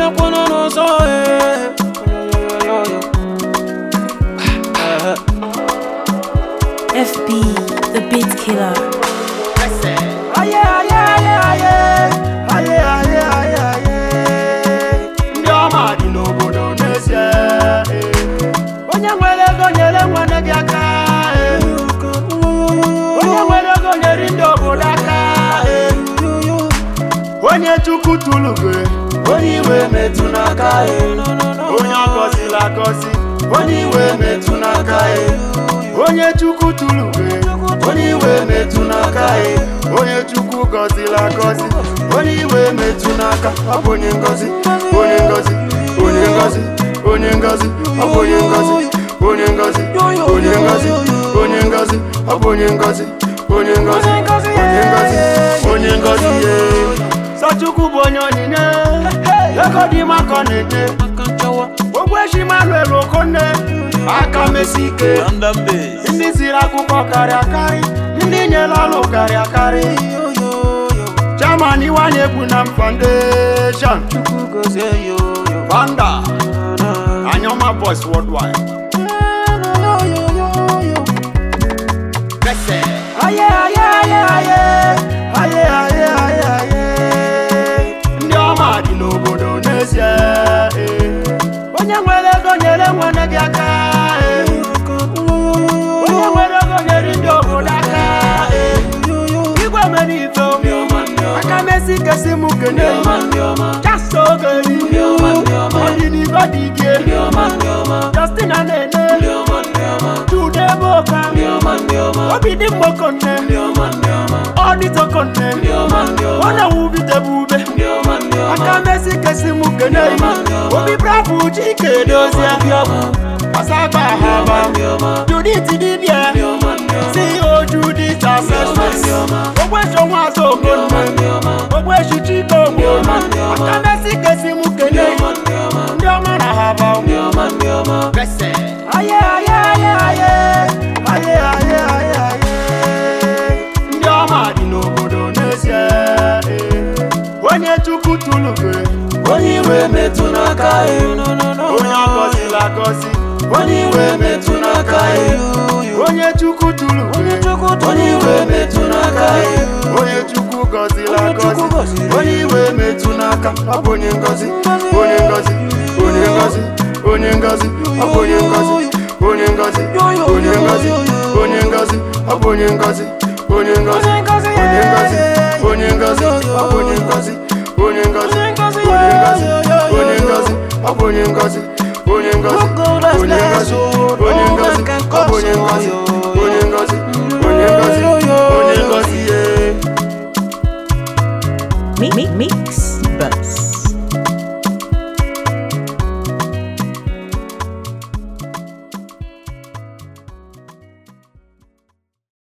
FB, the beat killer. Onye Chukwu tulugo, onye iwe metu n'aka onye agọzila agọzi, onye iwe metu n'aka onye Chukwu tulugo, onye iwe metu n'aka onye Chukwu gọzila agọzi, onye iwe metu n'aka ọ bụ onye ngọzi, onye ngọzi, onye ngọzi, onye ngọzi, ọ bụ onye ngọzi, onye ngọzi, onye ngọzi, onye ngọzi, ọ bụ onye ngọzi, onye ngọzi, onye ngọzi, onye ngọzi. Sachukwu bụ onye onyinye, ego dị maka na-enye ogweshi mmanụ elu okonne aka mesi ike, ndị ziri akwụkwọ karịa akarị, ndị nyere ọlụ karịa akarị. Chairman Iwanye Ebunam Foundation, founder Anyoma Boys Worldwide. Onye nwere ego nyere nwanne gị aka, onye nwere ego nyere ndị obodo aka. Igwe mere ife aka mesi kesi mụ kene Chasto ogeri ọdịni gọdị ike Justina Nene Jude Boka Obi dị mmoko nne ọdịtọ konne Wana wubite bube aka mesi kesi mụ kene Obi bravo chike dozie Asaba haba Judith Dibia CEO Judith Assessments Ogwesho nwazo ogonne Ogwesho chike ogonne aka mesi kesi mụ kene Ndị ọma na haba Ndị ọma dị n'obodo n'ezie Onye Chukwu tulugo, onye iwe metu n'aka onye agọzila agọzi, onye iwe metu n'aka onye Chukwu tulugo, onye iwe metu n'aka onye Chukwu gọzila agọzi, onye iwe metu n'aka ọ bụ onye ngọzi, onye ngọzi, onye ngọzi, onye ngọzi, ọ bụ onye ngọzi, onye ngọzi, onye ngọzi, onye ngọzi, ọ bụ onye ngọzi, onye ngọzi, onye ngọzi, onye ngọzi, ọ bụ onye ngọzi, onye ngọzi, onye ngọzi, onye ngọzi, ọ bụ onye ngọzi, onye ngọzi, onye ngọzi, onye ngọzi, ọ bụ onye ngọzi.